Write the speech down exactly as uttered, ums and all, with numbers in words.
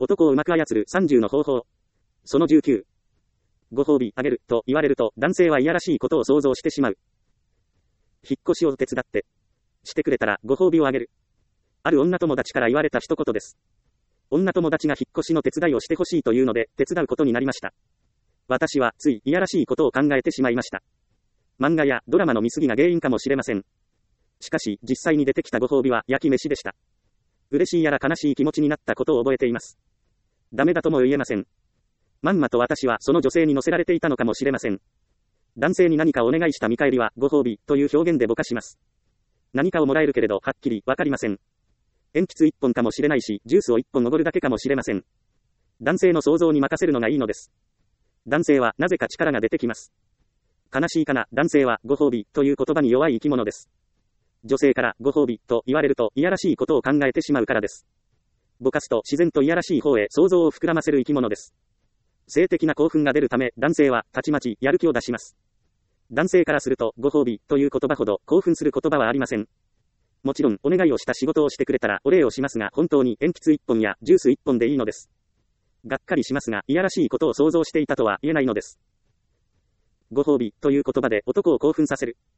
男をうまく操るさんじゅうの方法。そのじゅうきゅう。ご褒美あげると言われると男性はいやらしいことを想像してしまう。引っ越しを手伝ってしてくれたらご褒美をあげる。ある女友達から言われた一言です。女友達が引っ越しの手伝いをしてほしいというので手伝うことになりました。私はついいやらしいことを考えてしまいました。漫画やドラマの見過ぎが原因かもしれません。しかし実際に出てきたご褒美は焼き飯でした。嬉しいやら悲しい気持ちになったことを覚えています。ダメだとも言えません。まんまと私はその女性に乗せられていたのかもしれません。男性に何かお願いした見返りはご褒美という表現でぼかします。何かをもらえるけれどはっきりわかりません。鉛筆一本かもしれないし、ジュースを一本おごるだけかもしれません。男性の想像に任せるのがいいのです。男性はなぜか力が出てきます。悲しいかな、男性はご褒美という言葉に弱い生き物です。女性からご褒美と言われるといやらしいことを考えてしまうからです。ぼかすと自然といやらしい方へ想像を膨らませる生き物です。性的な興奮が出るため男性はたちまちやる気を出します。男性からするとご褒美という言葉ほど興奮する言葉はありません。もちろんお願いをした仕事をしてくれたらお礼をしますが本当に鉛筆一本やジュース一本でいいのです。がっかりしますがいやらしいことを想像していたとは言えないのです。ご褒美という言葉で男を興奮させる。